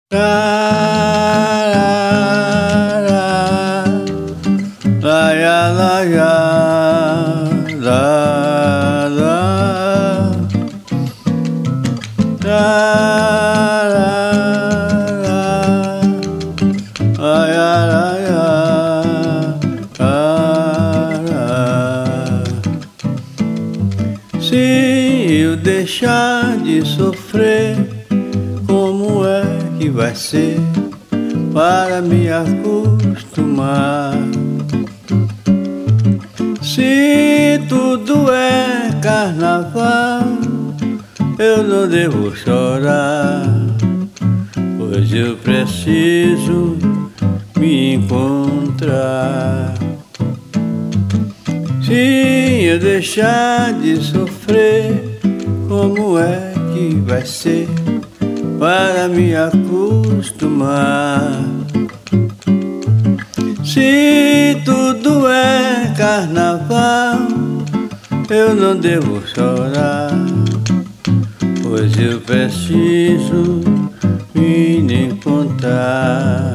Se eu deixar de sofrer, como é que vai ser para me acostumar? Se tudo é carnaval, eu não devo chorar, pois eu preciso me encontrar. Se eu deixar de sofrer, como é que vai ser para me acostumar? Se tudo é carnaval, eu não devo chorar, pois eu preciso me encontrar.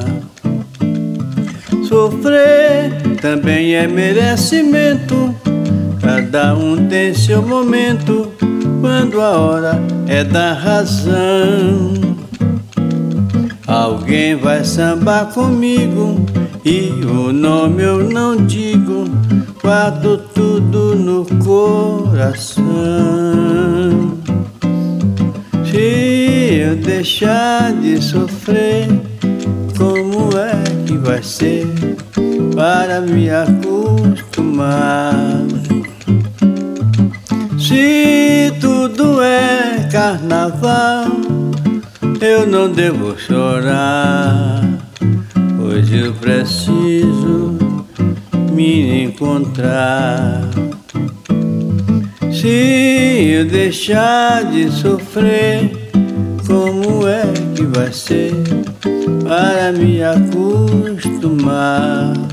Sofrer também é merecimento, cada um tem seu momento, quando a hora é da razão. Alguém vai sambar comigo e o nome eu não digo, guardo tudo no coração. Se eu deixar de sofrer, como é que vai ser para me acostumar? Se tudo é carnaval, eu não devo chorar, pois eu preciso me encontrar. Se eu deixar de sofrer, como é que vai ser para me acostumar?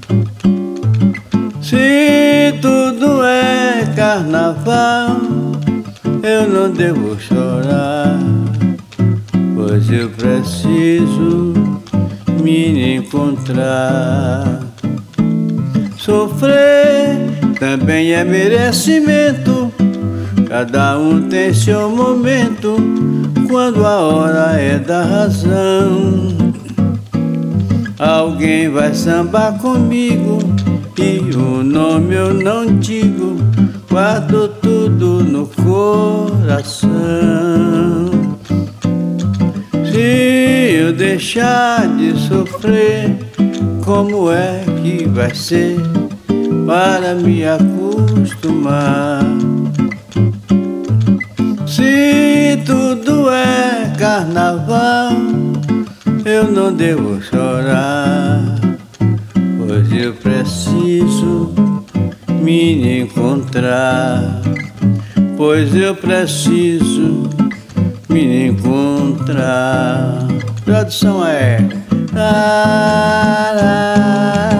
Se tudo é carnaval, eu não devo chorar, pois eu preciso me encontrar. Sofrer também é merecimento, cada um tem seu momento, quando a hora é da razão. Alguém vai sambar comigo e o nome eu não digo, guardo tudo no coração. Se eu deixar de sofrer, como é que vai ser para me acostumar? Se tudo é carnaval, eu não devo chorar, pois eu preciso me encontrar, pois eu preciso me encontrar. Tradução é